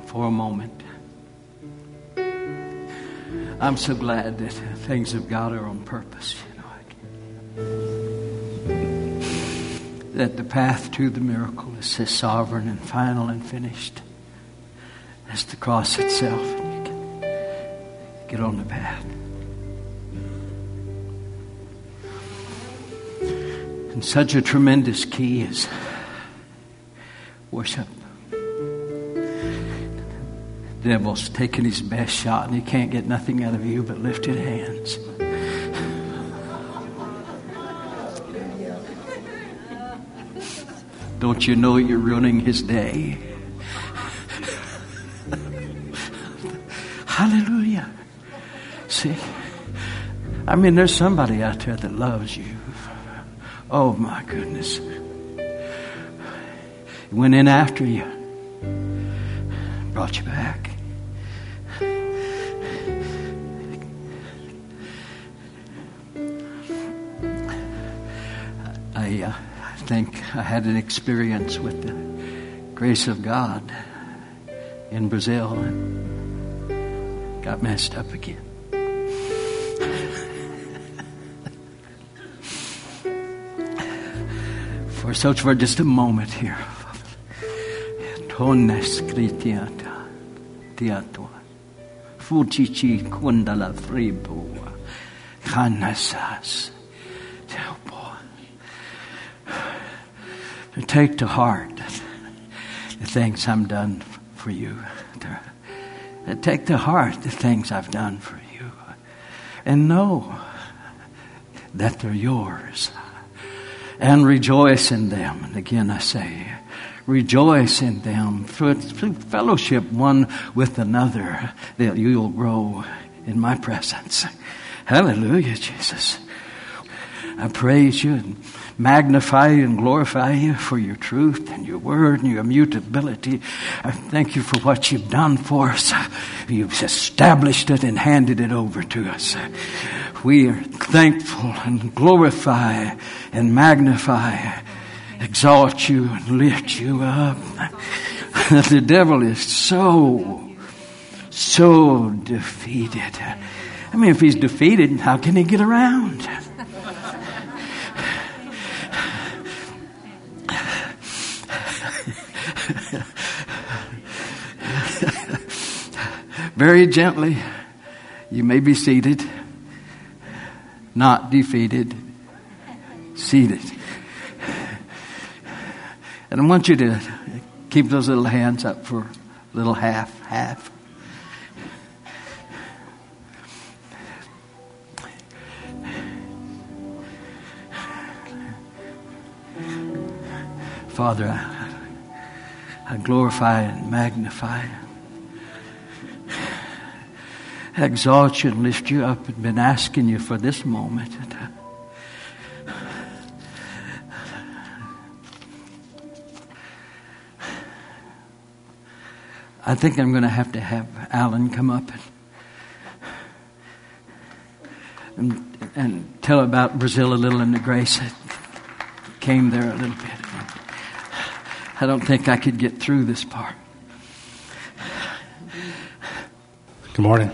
for a moment. I'm so glad that things of God are on purpose. That the path to the miracle is as sovereign and final and finished as the cross itself. And you can get on the path. And such a tremendous key is worship. The devil's taking his best shot and he can't get nothing out of you but lifted hands. Don't you know you're ruining his day? Hallelujah. See? I mean, there's somebody out there that loves you. Oh, my goodness. He went in after you. Brought you back. I think I had an experience with the grace of God in Brazil and got messed up again. For just a moment here. Tones kritiata tiatua fuchichi kundala fribo kanasas. Take to heart the things I'm done for you. Take to heart the things I've done for you. And know that they're yours. And rejoice in them. And again I say, rejoice in them. Through fellowship one with another, that you'll grow in my presence. Hallelujah, Jesus. I praise you and magnify you and glorify you for your truth and your word and your immutability. I thank you for what you've done for us. You've established it and handed it over to us. We are thankful and glorify and magnify, exalt you and lift you up. The devil is so defeated. I mean, if he's defeated, how can he get around? Very gently, you may be seated, not defeated, seated. And I want you to keep those little hands up for a little half. Father, I glorify and magnify, I exalt you and lift you up, and been asking you for this moment. I think I'm going to have Alan come up and tell about Brazil a little and the grace that came there a little bit. I don't think I could get through this part. Good morning.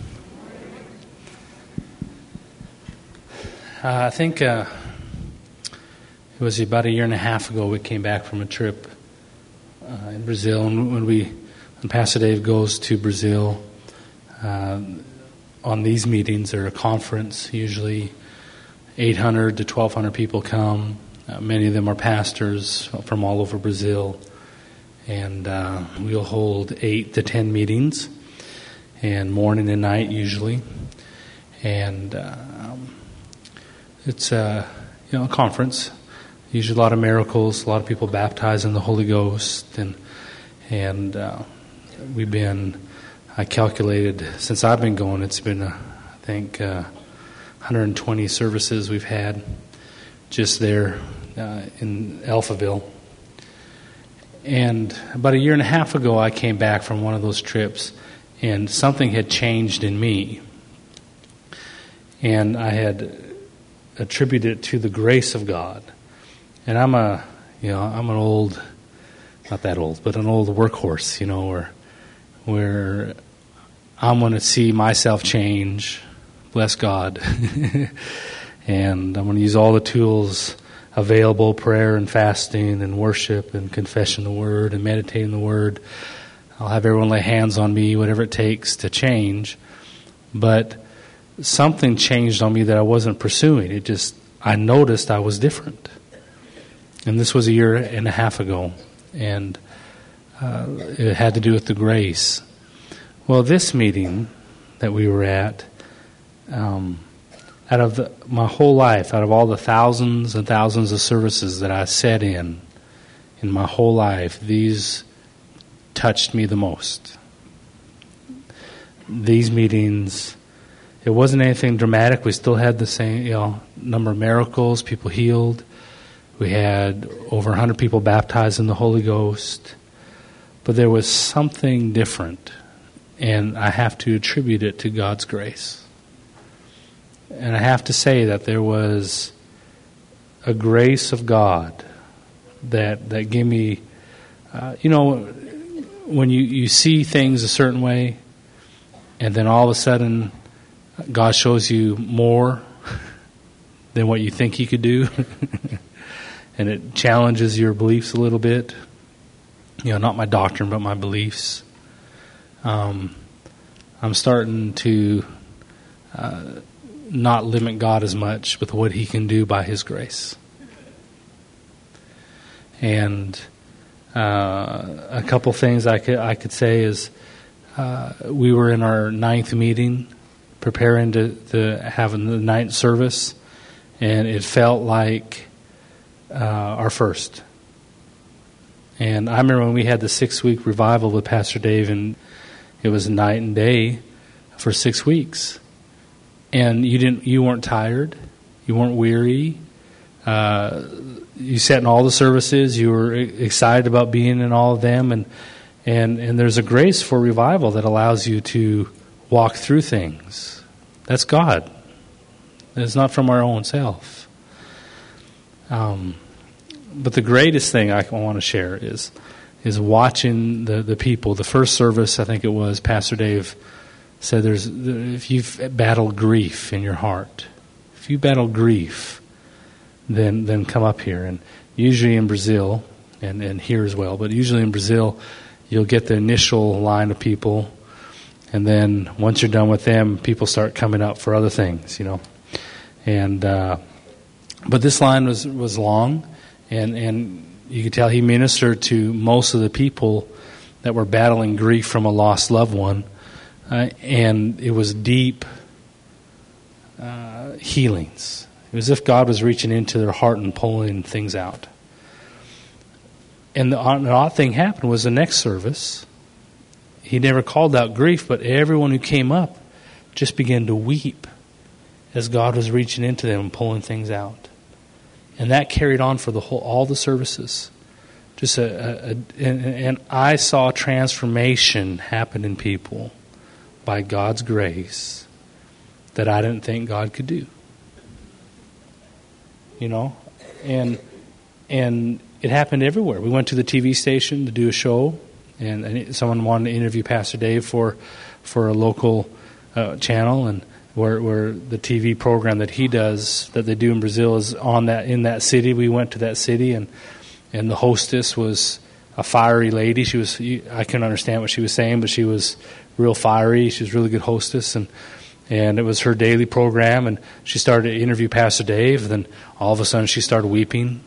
I think it was about a year and a half ago we came back from a trip in Brazil. And when Pastor Dave goes to Brazil on these meetings or a conference, usually 800 to 1,200 people come. Many of them are pastors from all over Brazil. And we'll hold 8 to 10 meetings, and morning and night usually. And it's a conference. Usually a lot of miracles, a lot of people baptized in the Holy Ghost, and we've been, I calculated, since I've been going, it's been, I think, 120 services we've had just there in Alphaville. And about a year and a half ago, I came back from one of those trips, and something had changed in me. And I had attributed it to the grace of God. And I'm an old, not that old, but an old workhorse, where I'm going to see myself change, bless God, and I'm going to use all the tools available, prayer and fasting and worship and confession of the Word and meditating the Word. I'll have everyone lay hands on me, whatever it takes to change. But something changed on me that I wasn't pursuing. I noticed I was different. And this was 1.5 years ago. And it had to do with the grace. Well, this meeting that we were at, out of my whole life, out of all the thousands and thousands of services that I sat in my whole life, these touched me the most. These meetings, it wasn't anything dramatic. We still had the same, number of miracles, people healed. We had over 100 people baptized in the Holy Ghost. But there was something different, and I have to attribute it to God's grace. And I have to say that there was a grace of God that gave me, when you see things a certain way, and then all of a sudden God shows you more than what you think He could do, and it challenges your beliefs a little bit. Not my doctrine, but my beliefs. I'm starting to not limit God as much with what He can do by His grace. And a couple things I could say is we were in our 9th meeting, preparing to have the 9th service, and it felt like our first. And I remember when we had the 6-week revival with Pastor Dave, and it was night and day for 6 weeks. And you weren't tired, you weren't weary. You sat in all the services. You were excited about being in all of them, and there's a grace for revival that allows you to walk through things. That's God. It's not from our own self. But the greatest thing I want to share is watching the people. The first service, I think it was, Pastor Dave said, if you've battled grief in your heart, if you battle grief, then come up here. And usually in Brazil, and here as well, but usually in Brazil, you'll get the initial line of people, and then once you're done with them, people start coming up for other things, And but this line was long. And you could tell he ministered to most of the people that were battling grief from a lost loved one. And it was deep healings. It was as if God was reaching into their heart and pulling things out. And the odd thing happened was the next service, he never called out grief, but everyone who came up just began to weep as God was reaching into them and pulling things out. And that carried on for all the services. And I saw transformation happen in people by God's grace that I didn't think God could do. And it happened everywhere. We went to the TV station to do a show, and someone wanted to interview Pastor Dave for a local channel, and where the TV program that he does, that they do in Brazil, is in that city. We went to that city, and the hostess was a fiery lady. I couldn't understand what she was saying, but she was real fiery. She was a really good hostess, and it was her daily program. And she started to interview Pastor Dave. Then all of a sudden, she started weeping.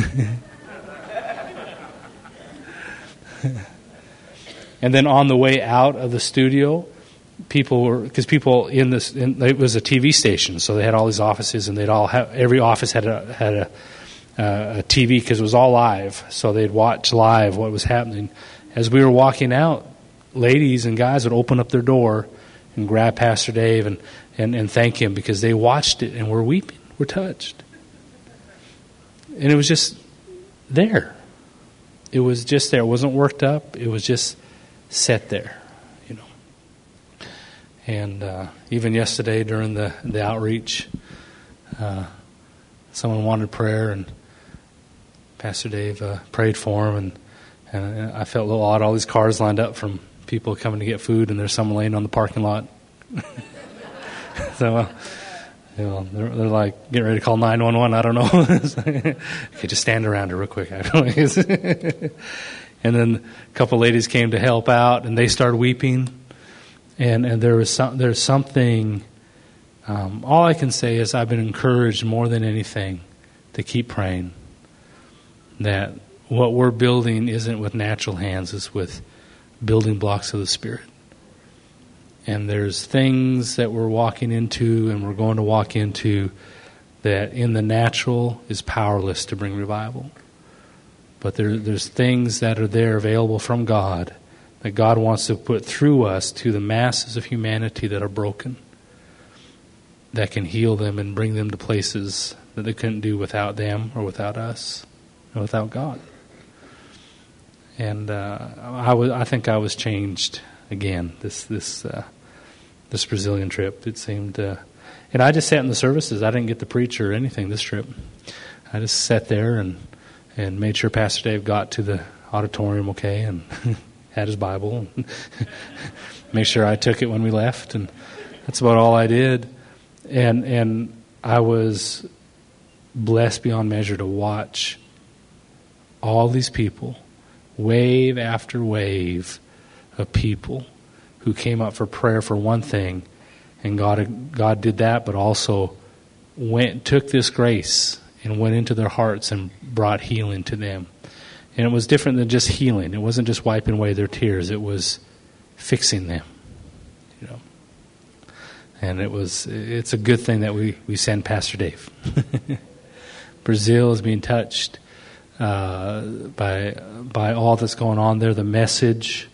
And then on the way out of the studio, it was a TV station, so they had all these offices, and every office had a TV because it was all live, so they'd watch live what was happening. As we were walking out, ladies and guys would open up their door and grab Pastor Dave and thank him because they watched it and were weeping, were touched. And it was just there. It was just there. It wasn't worked up. It was just set there. And even yesterday during the outreach, someone wanted prayer, and Pastor Dave prayed for him, and I felt a little odd. All these cars lined up from people coming to get food, and there's someone laying on the parking lot. So, they're like getting ready to call 911. I don't know. Okay, just stand around her real quick. And then a couple ladies came to help out, and they started weeping. And there's something. All I can say is I've been encouraged more than anything to keep praying. That what we're building isn't with natural hands; it's with building blocks of the Spirit. And there's things that we're walking into and we're going to walk into that in the natural is powerless to bring revival. But there's things that are there available from God that God wants to put through us to the masses of humanity that are broken, that can heal them and bring them to places that they couldn't do without them or without us or without God. And I think I was changed again this Brazilian trip. It seemed, and I just sat in the services. I didn't get to preach or anything this trip. I just sat there and made sure Pastor Dave got to the auditorium okay and had his Bible. And make sure I took it when we left, and that's about all I did. And I was blessed beyond measure to watch all these people, wave after wave of people who came up for prayer for one thing, and God did that, but also took this grace and went into their hearts and brought healing to them. And it was different than just healing. It wasn't just wiping away their tears. It was fixing them, you know. And it's a good thing that we send Pastor Dave. Brazil is being touched by all that's going on there. The message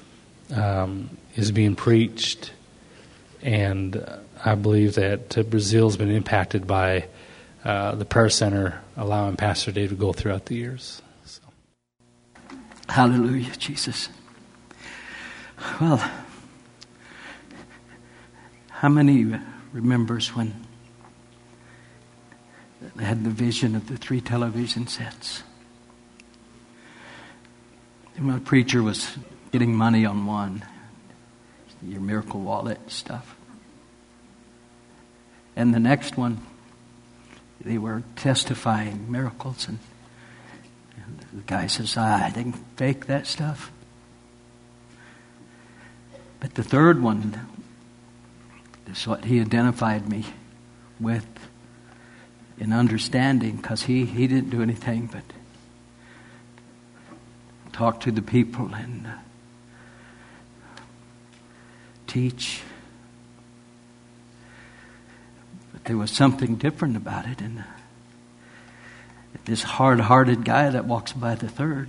is being preached, and I believe that Brazil's been impacted by the prayer center allowing Pastor Dave to go throughout the years. So. Hallelujah, Jesus. Well, how many remembers when they had the vision of the 3 television sets? And my preacher was getting money on one, your Miracle Wallet stuff. And the next one, they were testifying miracles, and the guy says, I didn't fake that stuff. But the third one is what he identified me with in understanding, because he didn't do anything but talk to the people and teach. But there was something different about it, and this hard-hearted guy that walks by the third,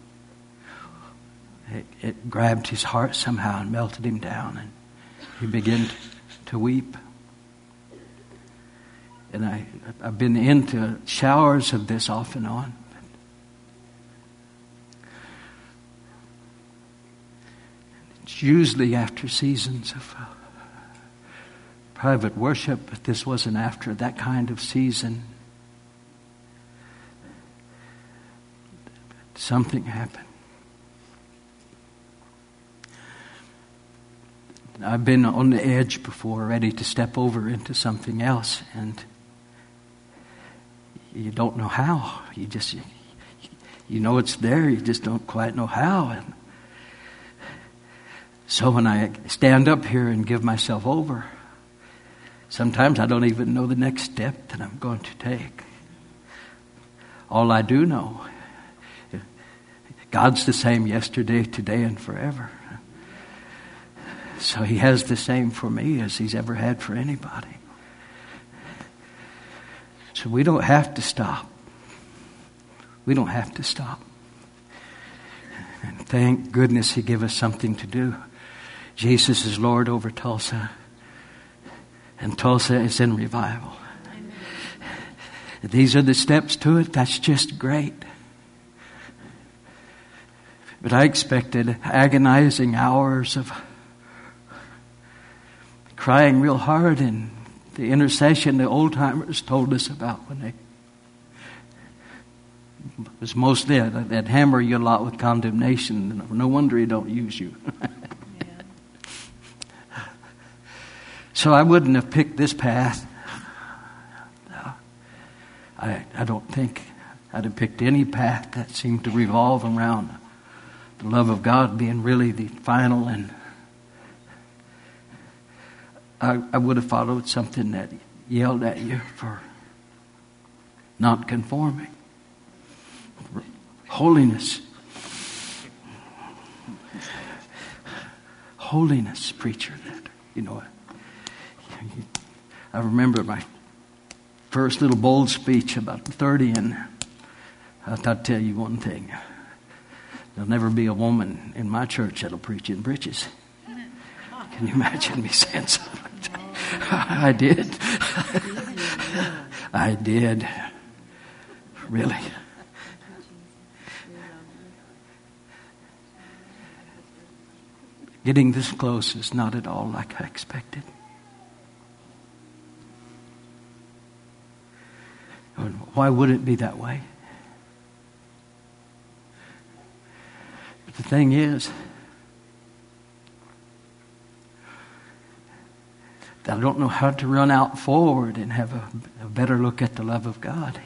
it grabbed his heart somehow and melted him down, and he began to weep. And I've been into showers of this off and on. It's usually after seasons of private worship, but this wasn't after that kind of season. Something happened. I've been on the edge before, ready to step over into something else, and you don't know how. You know it's there, you just don't quite know how. And so when I stand up here and give myself over, sometimes I don't even know the next step that I'm going to take. All I do know, God's the same yesterday, today, and forever. So He has the same for me as He's ever had for anybody. So we don't have to stop. We don't have to stop. And thank goodness He gave us something to do. Jesus is Lord over Tulsa. And Tulsa is in revival. Amen. These are the steps to it. That's just great. But I expected agonizing hours of crying real hard, and the intercession the old timers told us about when they was mostly they'd hammer you a lot with condemnation. No wonder He don't use you. So I wouldn't have picked this path. No. I don't think I'd have picked any path that seemed to revolve around the love of God being really the final, and I would have followed something that yelled at you for not conforming. Holiness. Holiness, preacher. You know, I remember my first little bold speech about 30, and I'll tell you one thing. There'll never be a woman in my church that'll preach in breeches. Can you imagine me saying something like that? I did. I did. Really. Getting this close is not at all like I expected. Why would it be that way? But the thing is, that I don't know how to run out forward and have a better look at the love of God.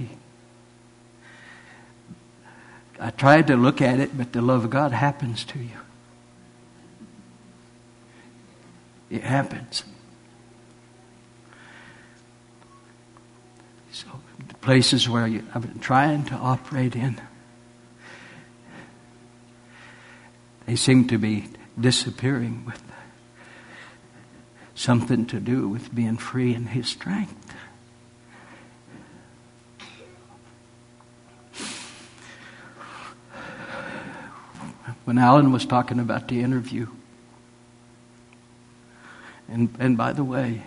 I tried to look at it, but the love of God happens to you. It happens. So the places where I've been trying to operate in, they seem to be disappearing with something to do with being free in His strength. When Alan was talking about the interview, and by the way,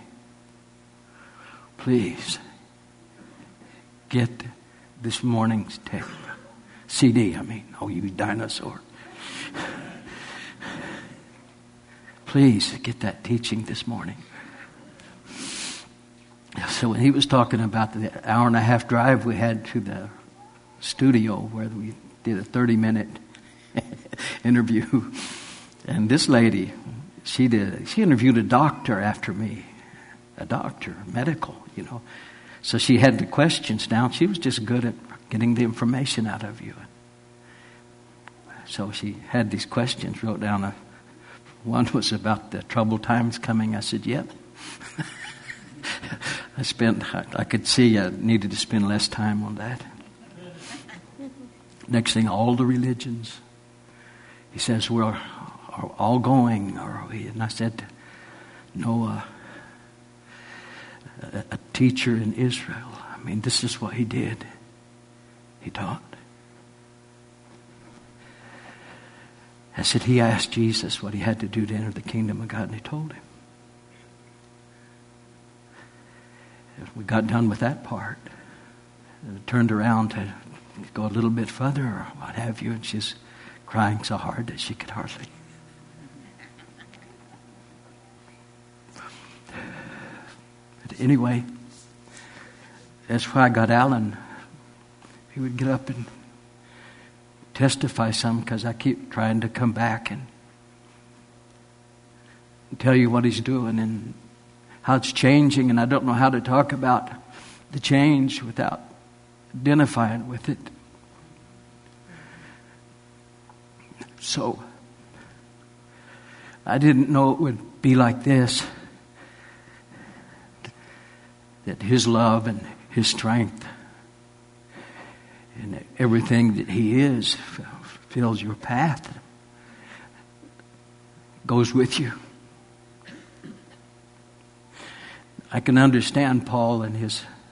please get this morning's tape. CD, I mean. Oh, you dinosaur. Please get that teaching this morning. So when he was talking about the hour and a half drive we had to the studio where we did a 30-minute interview, and this lady, she interviewed a doctor after me, a doctor, medical, you know. So she had the questions down. She was just good at getting the information out of you. So she had these questions, wrote down one was about the troubled times coming. I said, yep. I could see I needed to spend less time on that. Next thing, all the religions. He says, we're all going, are we? And I said, no, a teacher in Israel. I mean, this is what he did. He taught. I said, he asked Jesus what he had to do to enter the kingdom of God, and he told him. We got done with that part. And turned around to go a little bit further or what have you, and she's crying so hard that she could hardly. But anyway, that's why I got Alan. He would get up and testify some, because I keep trying to come back and tell you what he's doing and how it's changing, and I don't know how to talk about the change without identifying with it. So I didn't know it would be like this, that His love and His strength and everything that He is fills your path, goes with you. I can understand Paul and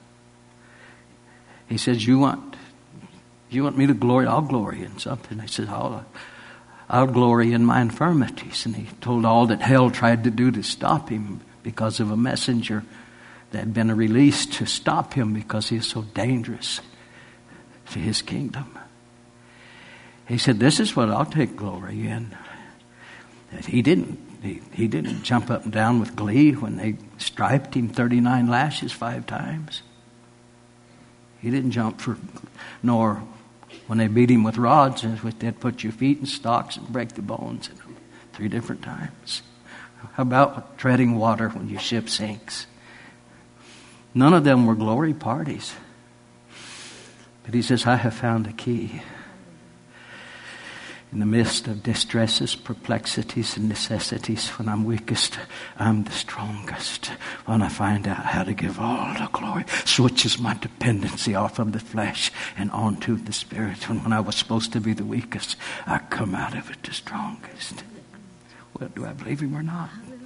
he says, you want me to glory? I'll glory in something. He says, I'll glory in my infirmities. And he told all that hell tried to do to stop him because of a messenger that had been released to stop him because he is so dangerous to His kingdom. He said, this is what I'll take glory in. He didn't jump up and down with glee when they striped him 39 lashes 5 times. He didn't jump nor when they beat him with rods, and they'd put your feet in stocks and break the bones in them 3 different times. How about treading water when your ship sinks? None of them were glory parties. But he says, I have found a key. In the midst of distresses, perplexities, and necessities, when I'm weakest, I'm the strongest. When I find out how to give all the glory, switches my dependency off of the flesh and onto the Spirit. And when I was supposed to be the weakest, I come out of it the strongest. Well, do I believe him or not?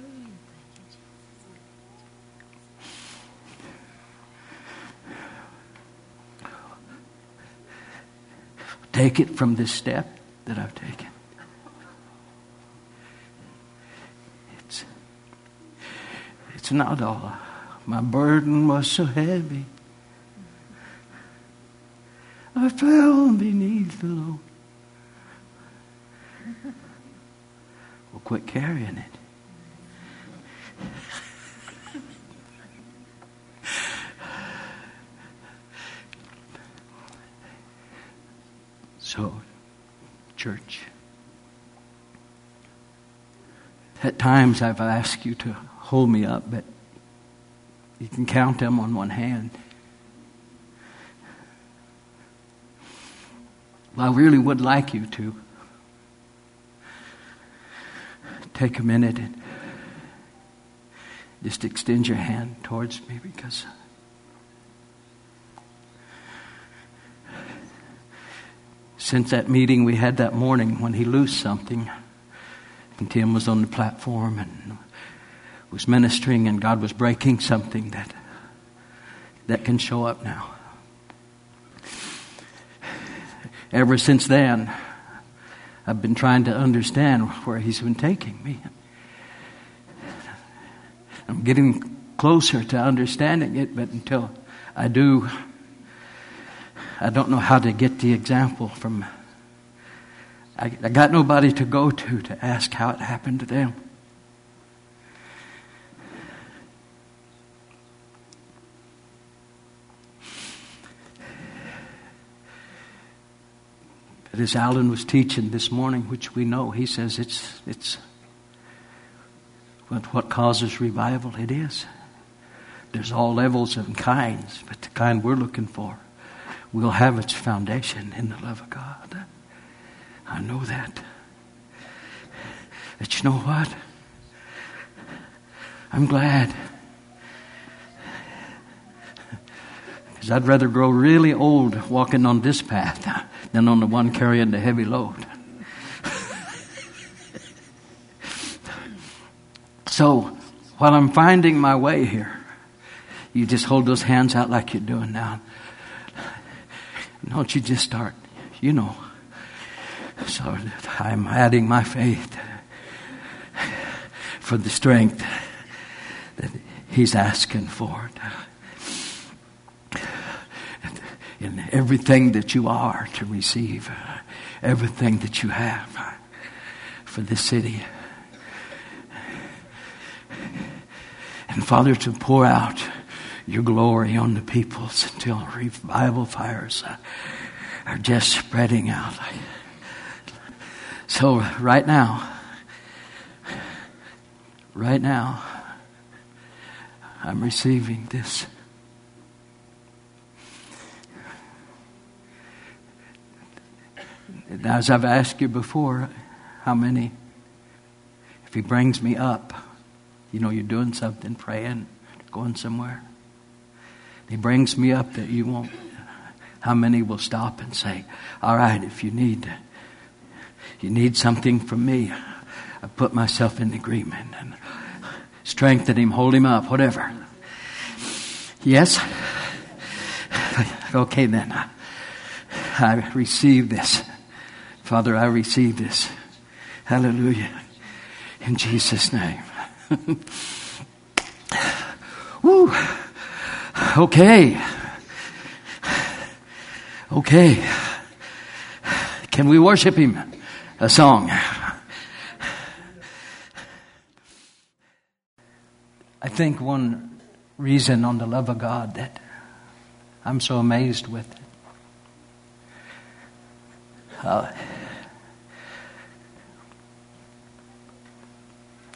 Take it from this step that I've taken. It's not all. My burden was so heavy. I fell beneath the load. Well, quit carrying it. So, church, at times I've asked you to hold me up, but you can count them on one hand. Well, I really would like you to take a minute and just extend your hand towards me, because since that meeting we had that morning when he loosed something, and Tim was on the platform and was ministering, and God was breaking something that can show up now. Ever since then, I've been trying to understand where he's been taking me. I'm getting closer to understanding it, but until I do, I don't know how to get the example from. I got nobody to go to ask how it happened to them. But as Alan was teaching this morning, which we know, he says it's what causes revival. It is. There's all levels and kinds, but the kind we're looking for will have its foundation in the love of God. I know that. But you know what? I'm glad. Because I'd rather grow really old walking on this path than on the one carrying the heavy load. So, while I'm finding my way here, you just hold those hands out like you're doing now. Don't you just start, So I'm adding my faith for the strength that he's asking for. In everything that you are to receive, everything that you have for this city. And Father, to pour out your glory on the peoples until revival fires are just spreading out. So right now, I'm receiving this. As I've asked you before, how many, if he brings me up, you're doing something, praying, going somewhere. He brings me up that you won't. How many will stop and say, all right, if you need something from me, I put myself in agreement and strengthen him, hold him up, whatever. Yes? Okay then. I receive this. Father, I receive this. Hallelujah. In Jesus' name. Woo. Okay. Can we worship him? A song. I think one reason on the love of God that I'm so amazed with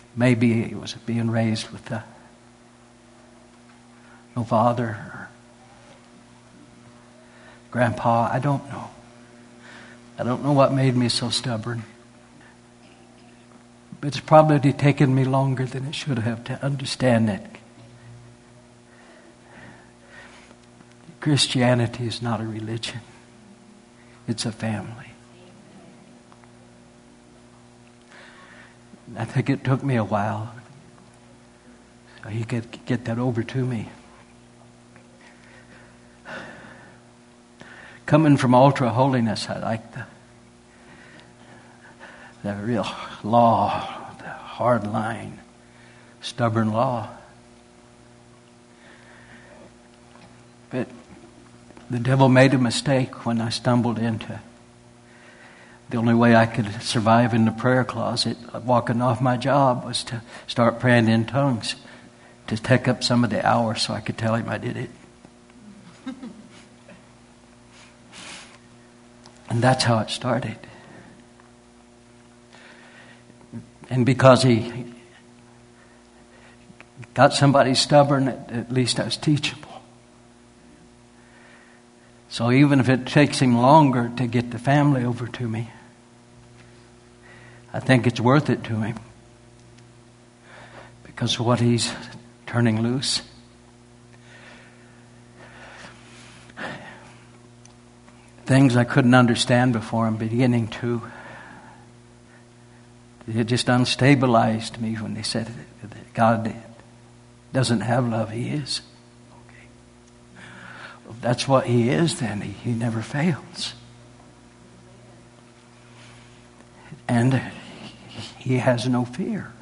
Maybe it was being raised with no father or grandpa. I don't know. I don't know what made me so stubborn. But it's probably taken me longer than it should have to understand that Christianity is not a religion. It's a family. I think it took me a while so he could get that over to me. Coming from ultra holiness, I like the real law, the hard line, stubborn law. But the devil made a mistake when I stumbled into the only way I could survive in the prayer closet, walking off my job, was to start praying in tongues to take up some of the hours so I could tell him I did it. And that's how it started. And because he got somebody stubborn, at least I was teachable. So even if it takes him longer to get the family over to me, I think it's worth it to him because of what he's turning loose. Things I couldn't understand before, I'm beginning to. It just unstabilized me when they said that God doesn't have love. He is. Okay. Well, if that's what He is, then He never fails. And He has no fear.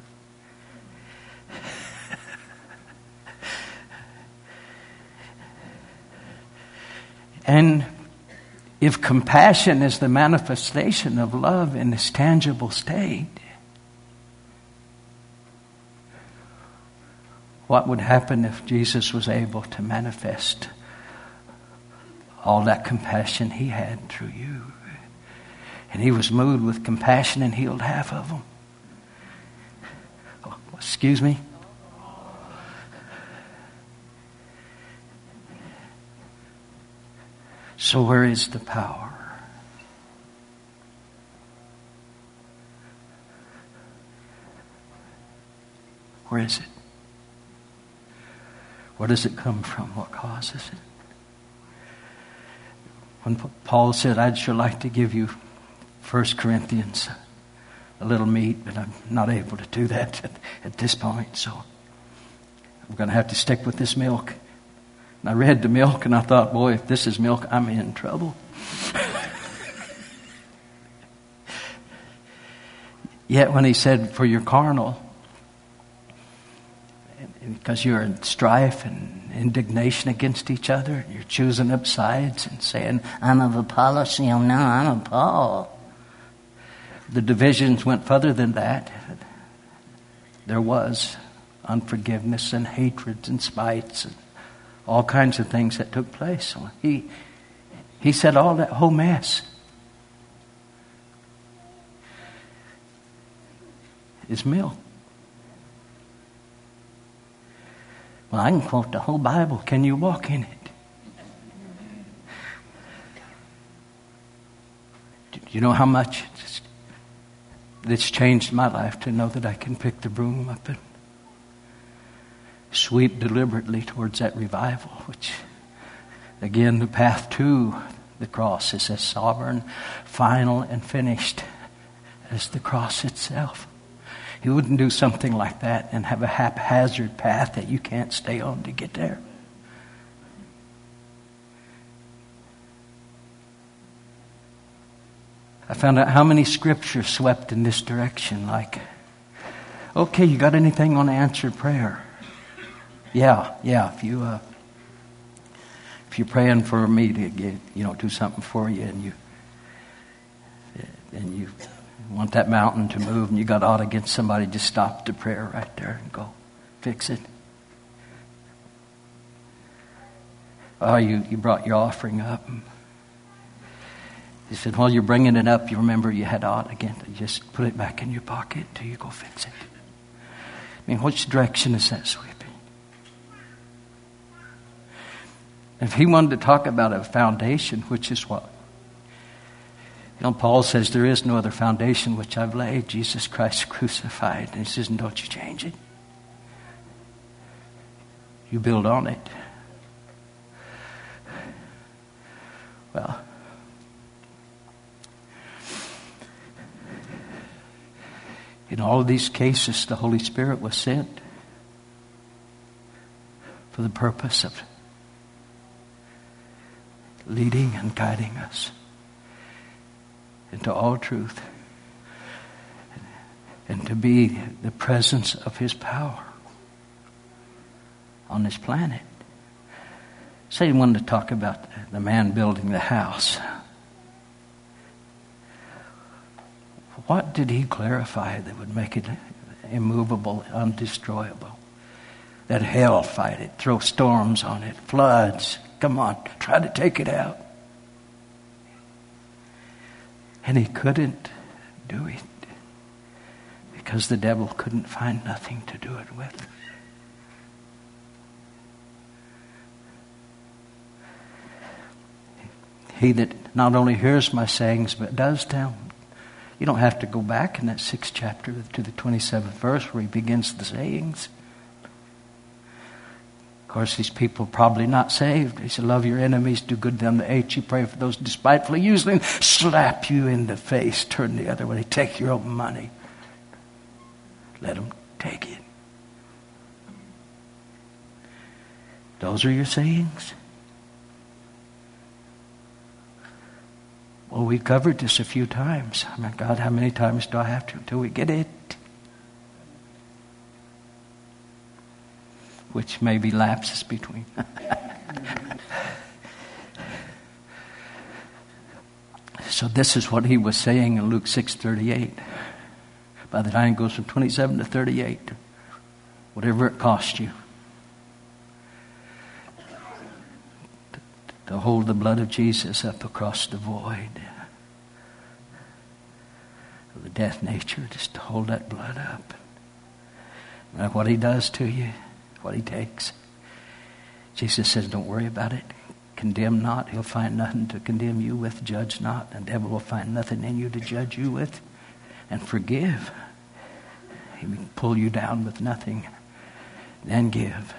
And if compassion is the manifestation of love in this tangible state, what would happen if Jesus was able to manifest all that compassion He had through you? And He was moved with compassion and healed half of them. Oh, excuse me? So where is the power? Where is it? Where does it come from? What causes it? When Paul said, I'd sure like to give you 1 Corinthians, a little meat, but I'm not able to do that at this point, so I'm going to have to stick with this milk. And I read the milk and I thought, boy, if this is milk, I'm in trouble. Yet when he said, for your carnal, because you're in strife and indignation against each other, you're choosing up sides and saying, I'm of Apollos, no, I'm of Paul. The divisions went further than that. There was unforgiveness and hatred and spites and all kinds of things that took place. So he said all that whole mess is milk. Well, I can quote the whole Bible. Can you walk in it? Do you know how much it's changed my life to know that I can pick the broom up and sweep deliberately towards that revival, which, again, the path to the cross is as sovereign, final, and finished as the cross itself. He wouldn't do something like that and have a haphazard path that you can't stay on to get there. I found out how many scriptures swept in this direction, like, okay, you got anything on answered prayer? Yeah. If you're praying for me to get, do something for you, and you want that mountain to move, and you got odd against somebody, just stop the prayer right there and go fix it. Oh, you brought your offering up. He said, while you're bringing it up, you remember you had odd against it. Just put it back in your pocket until you go fix it. mean, which direction is that sweeping? If he wanted to talk about a foundation, which is what? Paul says there is no other foundation which I've laid, Jesus Christ crucified. And he says, don't you change it. You build on it. Well, in all of these cases, the Holy Spirit was sent for the purpose of leading and guiding us into all truth and to be the presence of His power on this planet. Say he wanted to talk about the man building the house. What did he clarify that would make it immovable, undestroyable? That hell fight it, throw storms on it, floods. Come on, try to take it out. And he couldn't do it because the devil couldn't find nothing to do it with. He that not only hears my sayings but does them. You don't have to go back in that 6th chapter to the 27th verse where he begins the sayings. Of course, these people are probably not saved. He said, love your enemies, do good to them that hate you, pray for those despitefully use them, slap you in the face, turn the other way, take your own money. Let them take it. Those are your sayings? Well, we've covered this a few times. Oh my God, how many times do I have to until we get it? Which may be lapses between. So this is what he was saying in Luke 6:38. By the time it goes from 27 to 38, whatever it cost you to hold the blood of Jesus up across the void of the death nature, just to hold that blood up. And what he does to you, what he takes. Jesus says, don't worry about it. Condemn not. He'll find nothing to condemn you with. Judge not. The devil will find nothing in you to judge you with. And forgive. He will pull you down with nothing. Then give.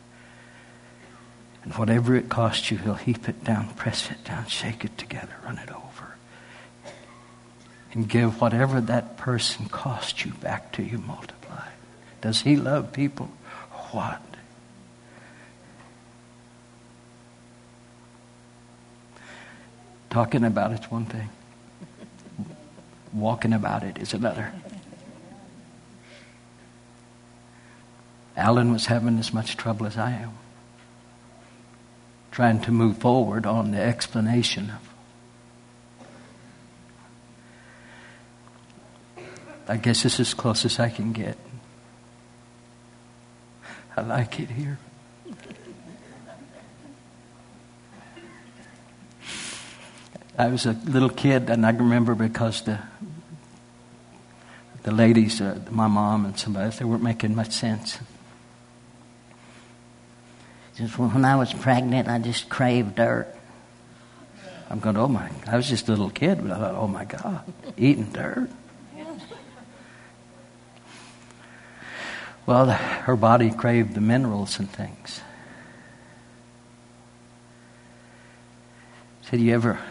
And whatever it costs you, he'll heap it down, press it down, shake it together, run it over. And give whatever that person cost you back to you multiplied. Does he love people? What? Talking about it's one thing. Walking about it is another. Alan was having as much trouble as I am, trying to move forward on the explanation of. I guess this is as close as I can get. I like it here. I was a little kid, and I remember because the ladies, my mom and somebody else, they weren't making much sense. Just when I was pregnant, I just craved dirt. I'm going, oh my, I was just a little kid, but I thought, oh my God, eating dirt. Well, her body craved the minerals and things. Said, you ever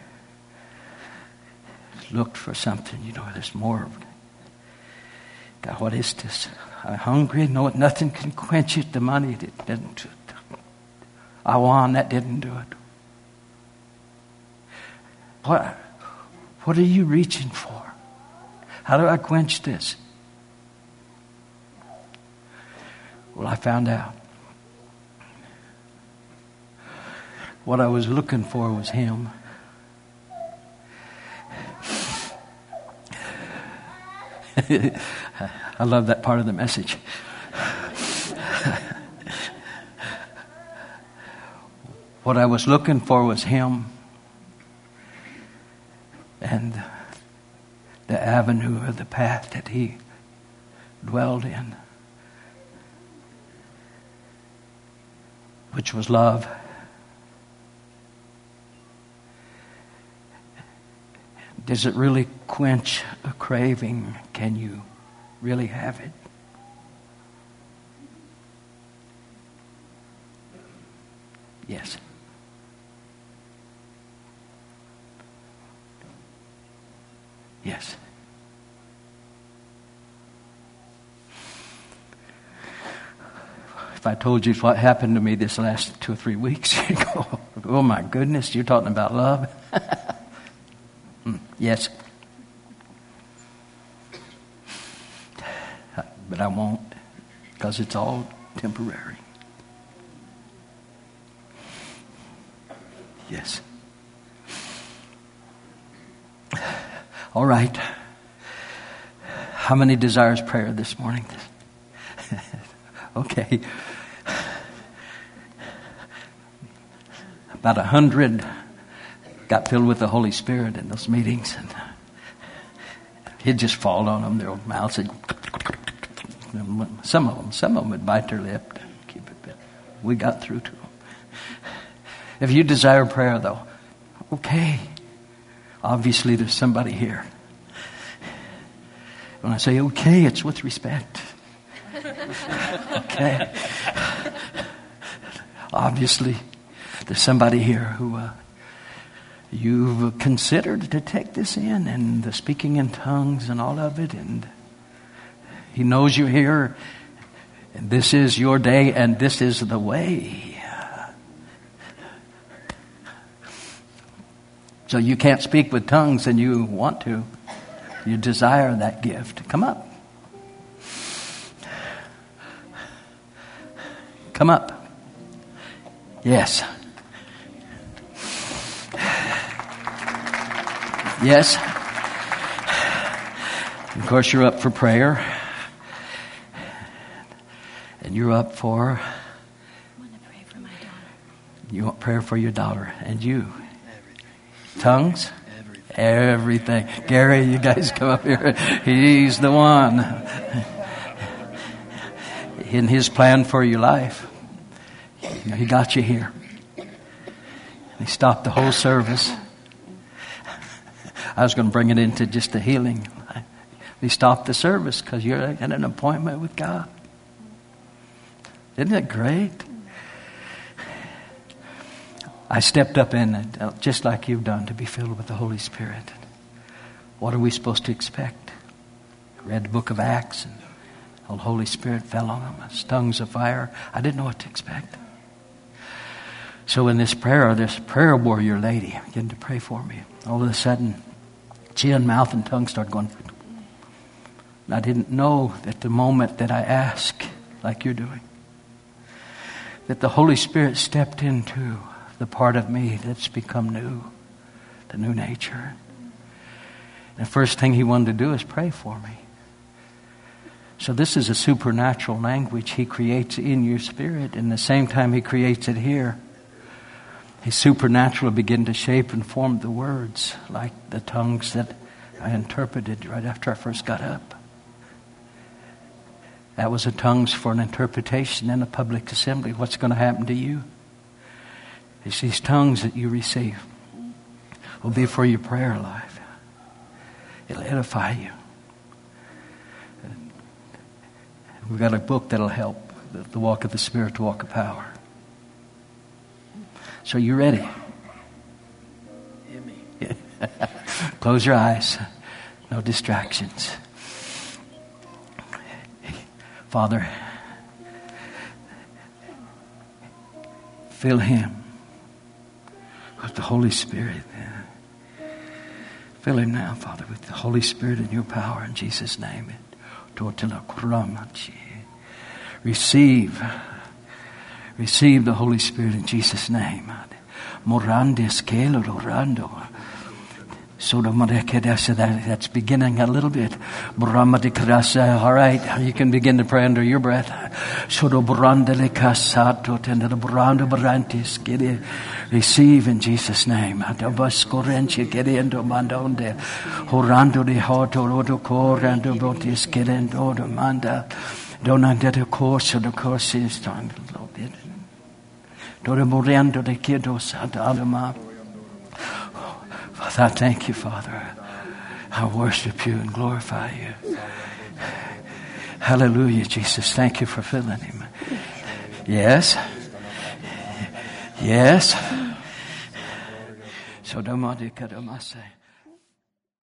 looked for something, there's more of it. God, what is this? I'm hungry, no, nothing can quench it. The money, it didn't. I won, that didn't do it. What are you reaching for? How do I quench this? Well, I found out. What I was looking for was Him. I love that part of the message. What I was looking for was Him and the avenue or the path that He dwelled in which was love. Does it really quench a craving? Can you really have it? Yes. Yes. If I told you what happened to me this last 2 or 3 weeks, you'd go, oh my goodness, you're talking about love? Yes. But I won't, because it's all temporary. Yes. All right. How many desires prayer this morning? Okay. About 100 got filled with the Holy Spirit in those meetings, and he'd just fall on them. Their mouths would, some of them would bite their lip to keep it. But we got through to them. If you desire prayer, though, okay. Obviously, there's somebody here. When I say okay, it's with respect. Okay. Obviously, there's somebody here who you've considered to take this in, and the speaking in tongues and all of it, and he knows you're here, and this is your day, and this is the way. So you can't speak with tongues and you want to. You desire that gift. Come up. Come up. Yes. Yes. Of course, you're up for prayer. And you're up for... I want to pray for my daughter. You want prayer for your daughter. And you... Tongues? Everything. Gary, you guys come up here. He's the one. In his plan for your life, he got you here. He stopped the whole service. I was going to bring it into just the healing. He stopped the service because you're in an appointment with God. Isn't that great? I stepped up in it, just like you've done, to be filled with the Holy Spirit. What are we supposed to expect? I read the book of Acts, and the Holy Spirit fell on them as tongues of fire. I didn't know what to expect. So in this prayer warrior lady began to pray for me. All of a sudden, chin, mouth, and tongue started going. And I didn't know that the moment that I asked, like you're doing, that the Holy Spirit stepped into the part of me that's become new, the new nature. And the first thing he wanted to do is pray for me. So this is a supernatural language he creates in your spirit. And the same time he creates it here, he supernaturally begin to shape and form the words like the tongues that I interpreted right after I first got up. That was a tongues for an interpretation in a public assembly. What's going to happen to you? It's these tongues that you receive will be for your prayer life. It'll edify you. We've got a book that'll help, the walk of the Spirit, the walk of power. So you ready? Close your eyes. No distractions. Father, fill him with the Holy Spirit. Fill him now, Father, with the Holy Spirit and your power in Jesus' name. Receive the Holy Spirit in Jesus' name. That's beginning a little bit. All right, you can begin to pray under your breath. Receive in Jesus' name. Father, I thank you, Father. I worship you and glorify you. Hallelujah, Jesus. Thank you for filling him. Yes. Yes. So